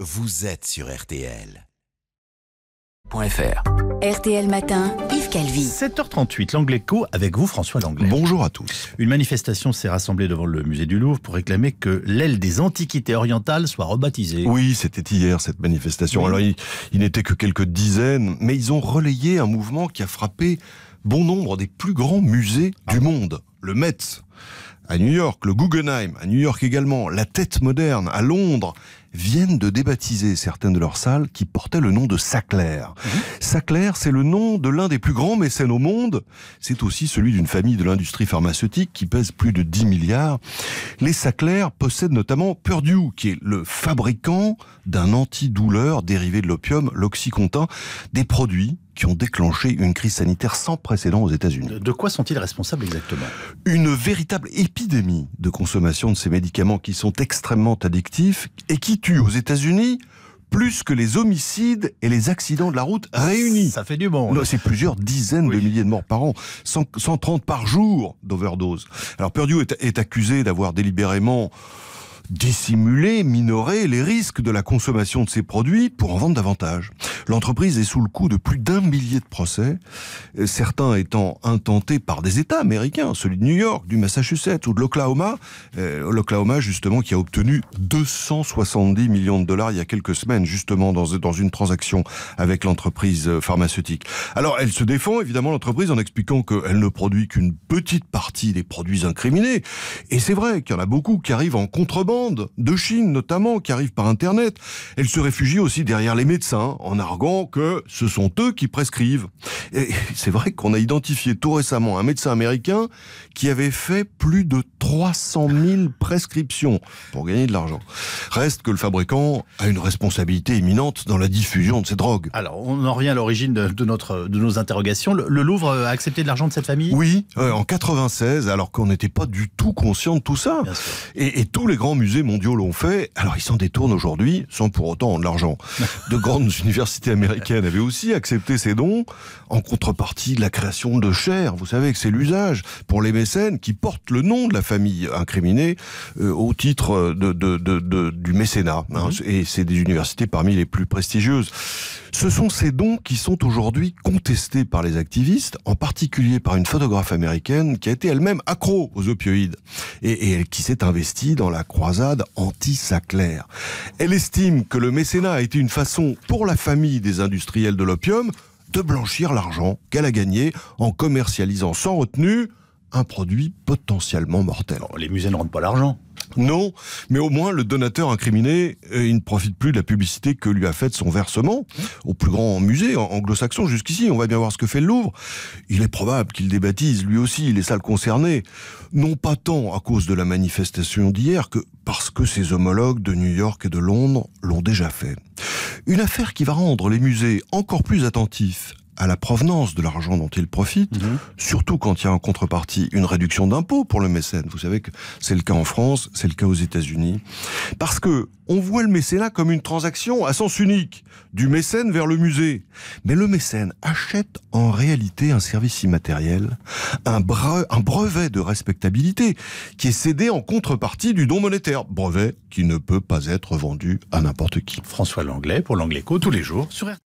Vous êtes sur RTL. RTL Matin, Yves Calvi. 7h38, l'Angleco avec vous, François Langlais. Bonjour à tous. Une manifestation s'est rassemblée devant le musée du Louvre pour réclamer que l'aile des antiquités orientales soit rebaptisée. Oui, c'était hier cette manifestation. Alors il n'était que quelques dizaines, mais ils ont relayé un mouvement qui a frappé bon nombre des plus grands musées du monde. Le Met à New York, le Guggenheim à New York également, la Tate moderne à Londres, viennent de débaptiser certaines de leurs salles qui portaient le nom de Sackler. Sackler, c'est le nom de l'un des plus grands mécènes au monde. C'est aussi celui d'une famille de l'industrie pharmaceutique qui pèse plus de 10 milliards. Les Sackler possèdent notamment Purdue, qui est le fabricant d'un antidouleur dérivé de l'opium, l'Oxycontin, des produits qui ont déclenché une crise sanitaire sans précédent aux États-Unis. De quoi sont-ils responsables exactement ? Une véritable épidémie de consommation de ces médicaments qui sont extrêmement addictifs et qui tuent aux États-Unis plus que les homicides et les accidents de la route réunis. Ça fait du bon. C'est plusieurs dizaines de milliers de morts par an, 130 par jour d'overdose. Alors Purdue est accusé d'avoir délibérément dissimulé, minoré les risques de la consommation de ces produits pour en vendre davantage. L'entreprise est sous le coup de plus d'1 millier de procès, certains étant intentés par des États américains, celui de New York, du Massachusetts ou de l'Oklahoma. L'Oklahoma, justement, qui a obtenu 270 millions de dollars il y a quelques semaines, justement, dans une transaction avec l'entreprise pharmaceutique. Alors, elle se défend, évidemment, l'entreprise, en expliquant qu'elle ne produit qu'une petite partie des produits incriminés. Et c'est vrai qu'il y en a beaucoup qui arrivent en contrebande, de Chine notamment, qui arrivent par Internet. Elle se réfugie aussi derrière les médecins, en arguant que ce sont eux qui prescrivent. Et c'est vrai qu'on a identifié tout récemment un médecin américain qui avait fait plus de 300 000 prescriptions pour gagner de l'argent. Reste que le fabricant a une responsabilité éminente dans la diffusion de ces drogues. Alors, on en revient à l'origine de nos interrogations. Le Louvre a accepté de l'argent de cette famille ? Oui, en 96, alors qu'on n'était pas du tout conscient de tout ça. Bien sûr. Et tous les grands musées mondiaux l'ont fait. Alors ils s'en détournent aujourd'hui sans pour autant de l'argent. De grandes universités américaines avaient aussi accepté ces dons en contrepartie de la création de chaires. Vous savez que c'est l'usage pour les mécènes qui portent le nom de la famille incriminée au titre du mécénat. Et c'est des universités parmi les plus prestigieuses. Ce sont ces dons qui sont aujourd'hui contestés par les activistes, en particulier par une photographe américaine qui a été elle-même accro aux opioïdes et qui s'est investie dans la croisade anti-Sackler. Elle estime que le mécénat a été une façon pour la famille des industriels de l'opium de blanchir l'argent qu'elle a gagné en commercialisant sans retenue un produit potentiellement mortel. Alors, les musées ne rendent pas l'argent. Non, mais au moins le donateur incriminé, il ne profite plus de la publicité que lui a faite son versement au plus grand musée anglo-saxon jusqu'ici. On va bien voir ce que fait le Louvre. Il est probable qu'il débaptise lui aussi les salles concernées, non pas tant à cause de la manifestation d'hier que parce que ses homologues de New York et de Londres l'ont déjà fait. Une affaire qui va rendre les musées encore plus attentifs à la provenance de l'argent dont il profite, surtout quand il y a en contrepartie une réduction d'impôts pour le mécène. Vous savez que c'est le cas en France, c'est le cas aux États-Unis. Parce que on voit le mécénat comme une transaction à sens unique, du mécène vers le musée. Mais le mécène achète en réalité un service immatériel, un brevet de respectabilité qui est cédé en contrepartie du don monétaire. Brevet qui ne peut pas être vendu à n'importe qui. François Langlais pour l'Angleco tous les jours sur RTL.